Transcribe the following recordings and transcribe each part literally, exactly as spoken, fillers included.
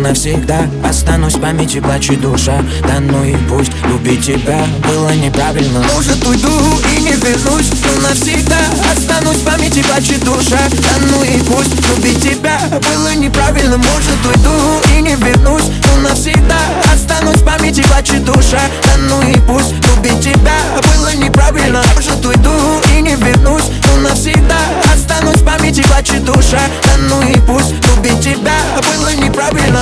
навсегда останусь в памяти, плачет душа. Да ну и пусть, любить тебя было неправильно. Может уйду и не вернусь, но навсегда останусь в памяти, плачет душа. Да ну и пусть, любить тебя было неправильно. Может уйду и не вернусь, но навсегда останусь в памяти, плачет душа. Да ну и пусть, любить тебя было неправильно. Может уйду и не вернусь, но навсегда останусь в памяти, плачет душа. Да ну и пусть, любить тебя было неправильно.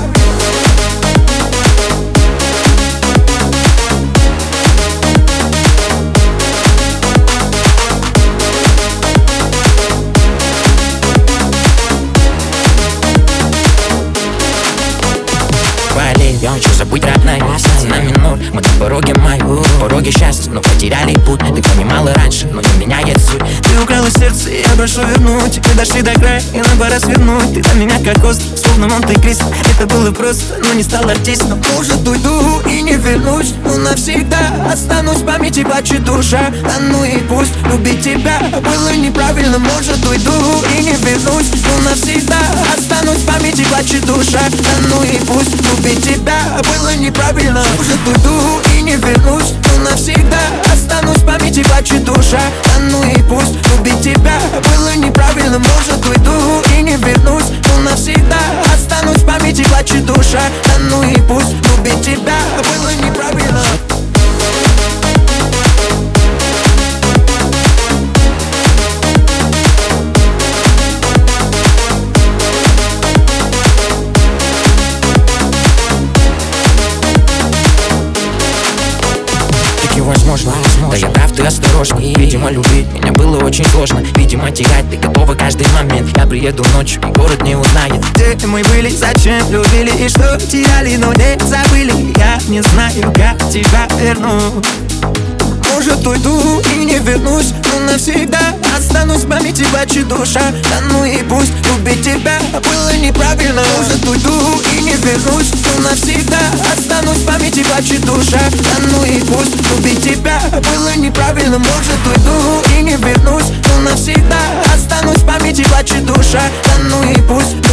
Я хочу забыть, родная, на минут. Мы на пороге май, пороге счастья, но потеряли путь. Ты понимала раньше, но не меняет суть. Ты украла сердце, я прошу вернуть. Мы дошли до края, и нам пора свернуть. Ты для меня как остров, словно Монте-Кристо. Это было просто, но не стал артистом. Может уйду и не вернусь, но навсегда останусь в памяти, плачет душа. Да ну и пусть, любить тебя было неправильно. Может уйду и не вернусь, но навсегда останусь в памяти, плачет душа. Да ну и пусть, любить тебя было неправильно. Может уйду и не вернусь, но навсегда останусь в памяти, плачет душа. Да ну и пусть, любить тебя было неправильно. Может уйду и не вернусь, но навсегда останусь в памяти, плачет душа. Да ну и пусть, любить тебя было неправильно. Возможно, да я прав, ты осторожней. Видимо, любить меня было очень сложно. Видимо, терять ты готова каждый момент. Я приеду ночью, и город не узнает. Где мы были, зачем любили и что теряли, но не забыли. Я не знаю, как тебя верну. Может уйду и не вернусь, но навсегда останусь в памяти, плачет душа. Да ну и пусть, любить тебя было неправильно. Может уйду и не вернусь, но навсегда останусь в памяти, плачет душа. Да ну и пусть, любить тебя было неправильно. Может уйду и не вернусь, но навсегда останусь в памяти, плачет душа. Да ну и пусть,